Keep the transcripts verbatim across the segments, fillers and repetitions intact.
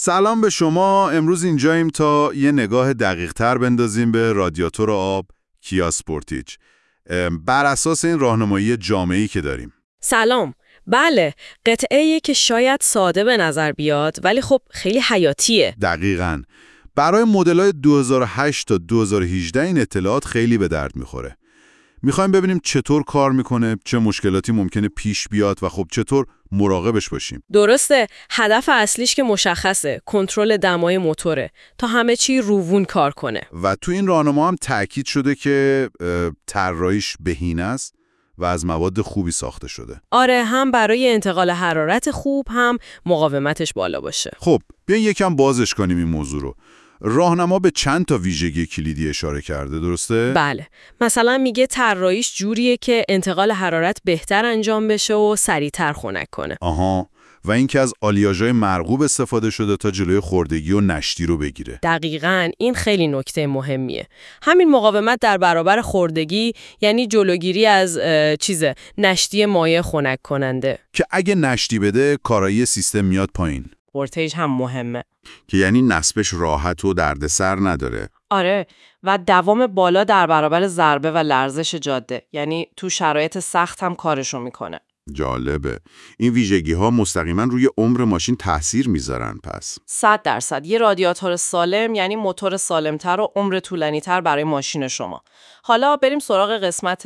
سلام به شما. امروز اینجاییم تا یه نگاه دقیق تر بندازیم به رادیاتور آب کیا سپورتیج بر اساس این راهنمایی جامعی که داریم. سلام. بله، قطعه‌ای که شاید ساده به نظر بیاد ولی خب خیلی حیاتیه. دقیقاً. برای مدل‌های دو هزار و هشت تا دو هزار و هجده این اطلاعات خیلی به درد میخوره. میخوایم ببینیم چطور کار میکنه، چه مشکلاتی ممکنه پیش بیاد و خب چطور مراقبش باشیم. درسته، هدف اصلیش که مشخصه، کنترل دمای موتوره تا همه چی روون کار کنه. و تو این راهنما هم تأکید شده که طراحیش بهینه است و از مواد خوبی ساخته شده. آره، هم برای انتقال حرارت خوب، هم مقاومتش بالا باشه. خب بیاین یکم بازش کنیم این موضوع رو. راهنما به چند تا ویژگی کلیدی اشاره کرده، درسته؟ بله. مثلا میگه طراحیش جوریه که انتقال حرارت بهتر انجام بشه و سریعتر خنک کنه. آها. و اینکه از آلیاژهای مرغوب استفاده شده تا جلوی خوردگی و نشتی رو بگیره. دقیقاً، این خیلی نکته مهمیه. همین مقاومت در برابر خوردگی یعنی جلوگیری از چیزه نشتی مایع خنک کننده که اگه نشتی بده کارایی سیستم میاد پایین. ولتیج هم مهمه که یعنی نصبش راحت و دردسر نداره. آره، و دوام بالا در برابر ضربه و لرزش جاده، یعنی تو شرایط سخت هم کارشو میکنه. جالبه. این ویژگی ها مستقیما روی عمر ماشین تاثیر میذارن پس. صد درصد. یه رادیاتور سالم یعنی موتور سالمتر و عمر طولانی‌تر برای ماشین شما. حالا بریم سراغ قسمت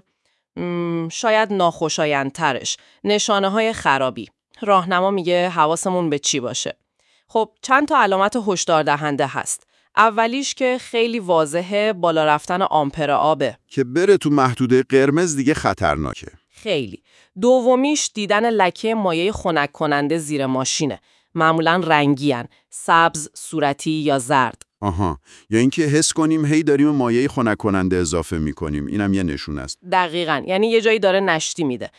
شاید ناخوشایندترش، نشانه های خرابی. راهنما میگه حواسمون به چی باشه. خب چند تا علامت هشدار دهنده هست. اولیش که خیلی واضحه، بالا رفتن آمپر آبه که بره تو محدوده قرمز دیگه خطرناکه. خیلی. دومیش دیدن لکه مایع خنک کننده زیر ماشینه. معمولاً رنگی‌ان، سبز، صورتی یا زرد. آها، یا اینکه حس کنیم هی داریم مایع خنک کننده اضافه می‌کنیم. اینم یه نشونه است. دقیقاً، یعنی یه جایی داره نشتی میده.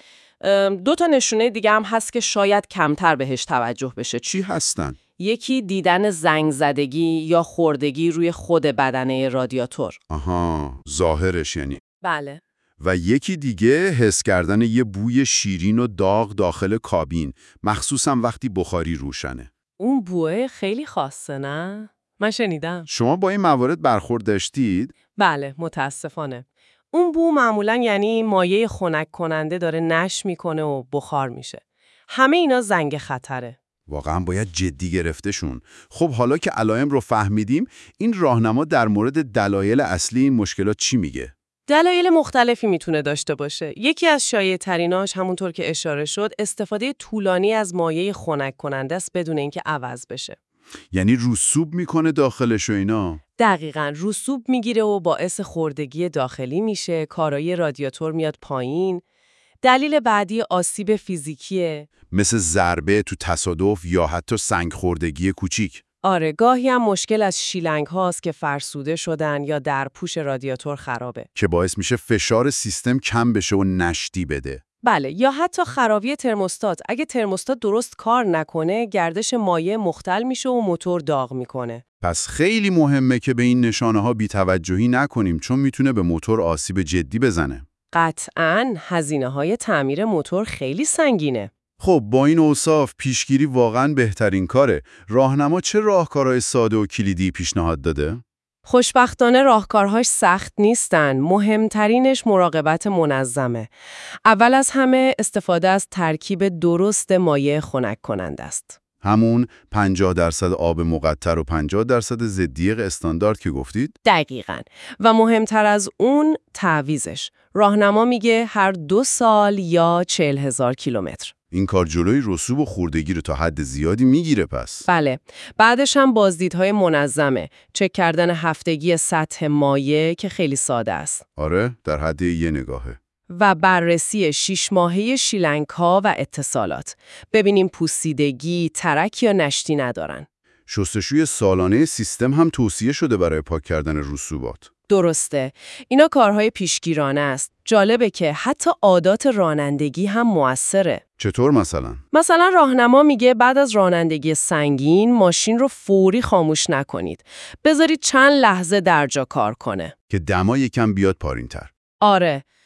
دو تا نشونه دیگه هم هست که شاید کمتر بهش توجه بشه. چی هستن؟ یکی دیدن زنگ زدگی یا خوردگی روی خود بدنه رادیاتور. آها، ظاهرش یعنی. بله. و یکی دیگه حس کردن یه بوی شیرین و داغ داخل کابین، مخصوصا وقتی بخاری روشنه. اون بوه خیلی خاصه، نه؟ من شنیدم. شما با این موارد برخورد داشتید؟ بله، متاسفانه. اون بو معمولاً یعنی مایع خنک کننده داره نش میکنه و بخار میشه. همه اینا زنگ خطره. واقعا باید جدی گرفتشون. خب حالا که علائم رو فهمیدیم، این راهنما در مورد دلایل اصلی این مشکلات چی میگه؟ دلایل مختلفی میتونه داشته باشه. یکی از شایع تریناش همونطور که اشاره شد، استفاده طولانی از مایع خنک کننده است بدون اینکه عوض بشه. یعنی رسوب میکنه داخلش و اینا؟ دقیقاً، رسوب میگیره و باعث خوردگی داخلی میشه، کارایی رادیاتور میاد پایین. دلیل بعدی آسیب فیزیکیه، مثل ضربه تو تصادف یا حتی سنگ خوردگی کوچیک. آره، گاهی هم مشکل از شیلنگ هاست که فرسوده شدن یا در پوش رادیاتور خرابه که باعث میشه فشار سیستم کم بشه و نشتی بده. بله، یا حتی خرابی ترموستات. اگه ترموستات درست کار نکنه، گردش مایع مختل میشه و موتور داغ میکنه. پس خیلی مهمه که به این نشانه ها بی‌توجهی نکنیم، چون میتونه به موتور آسیب جدی بزنه. قطعاً هزینه های تعمیر موتور خیلی سنگینه. خب با این اوصاف پیشگیری واقعاً بهترین کاره. راهنما چه راهکارهای ساده و کلیدی پیشنهاد داده؟ خوشبختانه راهکارهاش سخت نیستن. مهمترینش مراقبت منظمه. اول از همه استفاده از ترکیب درست مایع خنک کننده است. همون پنجاه درصد آب مقطر و پنجاه درصد ضدیق استاندارد که گفتید؟ دقیقاً. و مهمتر از اون تعویضش. راهنما میگه هر دو سال یا چهل هزار کیلومتر. این کار جلوی رسوب و خوردگی رو تا حد زیادی میگیره پس. بله. بعدش هم بازدیدهای منظمه. چک کردن هفتگی سطح مایع که خیلی ساده است. آره، در حد یه نگاهه. و بررسی شش ماهه شیلنگ‌ها و اتصالات. ببینیم پوسیدگی، ترک یا نشتی ندارن. شستشوی سالانه سیستم هم توصیه شده برای پاک کردن رسوبات. درسته. اینا کارهای پیشگیرانه است. جالبه که حتی عادات رانندگی هم مؤثره. چطور مثلا؟ مثلا راهنما میگه بعد از رانندگی سنگین ماشین رو فوری خاموش نکنید. بذارید چند لحظه در جا کار کنه. که دما یکم بیاد پایین‌تر. آره.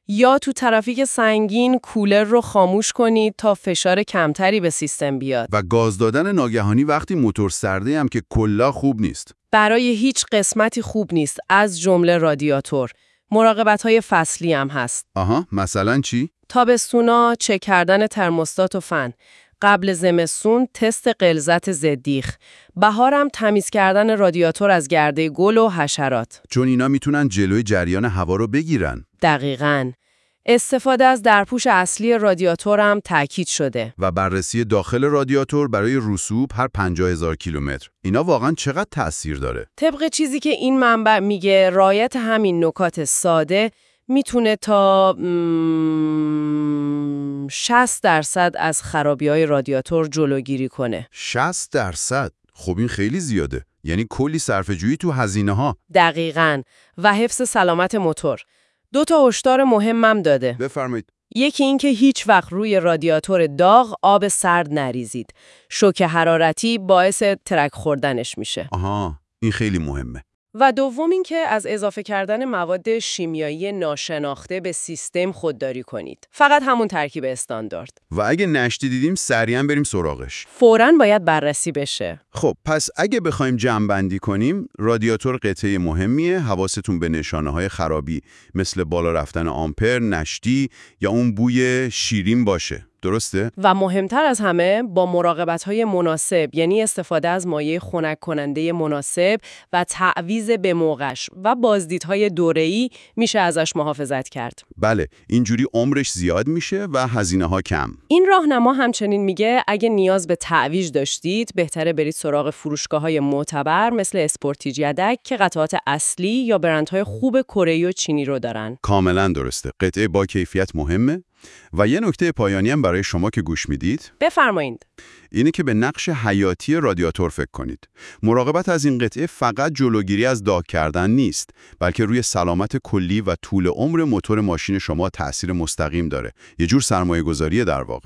یا تو ترافیک سنگین کولر رو خاموش کنید تا فشار کمتری به سیستم بیاد. و گاز دادن ناگهانی وقتی موتور سرده هم که کلا خوب نیست. برای هیچ قسمتی خوب نیست، از جمله رادیاتور. مراقبت‌های فصلی هم هست. آها، مثلا چی؟ تابستونا چک کردن ترموستات و فن. قبل زمستون تست غلظت ضدیخ. بهارم تمیز کردن رادیاتور از گرده گل و حشرات. چون اینا میتونن جلوی جریان هوا رو بگیرن. دقیقاً. استفاده از درپوش اصلی رادیاتور هم تأکید شده. و بررسی داخل رادیاتور برای رسوب هر پنجاه هزار کیلومتر. اینا واقعاً چقدر تأثیر داره؟ طبق چیزی که این منبع میگه رعایت همین نکات ساده میتونه تا مم... شصت درصد از خرابی‌های رادیاتور جلوگیری کنه. شصت درصد؟ خب این خیلی زیاده. یعنی کلی صرفه‌جویی تو هزینه‌ها. دقیقاً. و حفظ سلامت موتور. دو تا هشدار مهمم داده. بفرمایید. یکی این که هیچ وقت روی رادیاتور داغ آب سرد نریزید. شوک حرارتی باعث ترک خوردنش میشه. آها، این خیلی مهمه. و دوم این که از اضافه کردن مواد شیمیایی ناشناخته به سیستم خودداری کنید. فقط همون ترکیب استاندارد. و اگه نشتی دیدیم سریعا بریم سراغش. فوراً باید بررسی بشه. خب پس اگه بخوایم جمع‌بندی کنیم، رادیاتور قطعه مهمیه. حواستون به نشانه‌های خرابی مثل بالا رفتن آمپر، نشتی یا اون بوی شیرین باشه. درسته؟ و مهمتر از همه با مراقبت‌های مناسب، یعنی استفاده از مایع خنک کننده مناسب و تعویض به موقعش و بازدیدهای دوره‌ای میشه ازش محافظت کرد. بله، اینجوری عمرش زیاد میشه و هزینه‌ها کم. این راهنما همچنین میگه اگه نیاز به تعویض داشتید، بهتره برید سراغ فروشگاه‌های معتبر مثل اسپورتیج یدک که قطعات اصلی یا برندهای خوب کره‌ای و چینی رو دارن. کاملا درسته. قطعه با کیفیت مهمه. و یه نکته پایانی هم برای شما که گوش میدید بفرمایید. اینه که به نقش حیاتی رادیاتور فکر کنید. مراقبت از این قطعه فقط جلوگیری از داغ کردن نیست، بلکه روی سلامت کلی و طول عمر موتور ماشین شما تأثیر مستقیم داره. یه جور سرمایه‌گذاریه در واقع.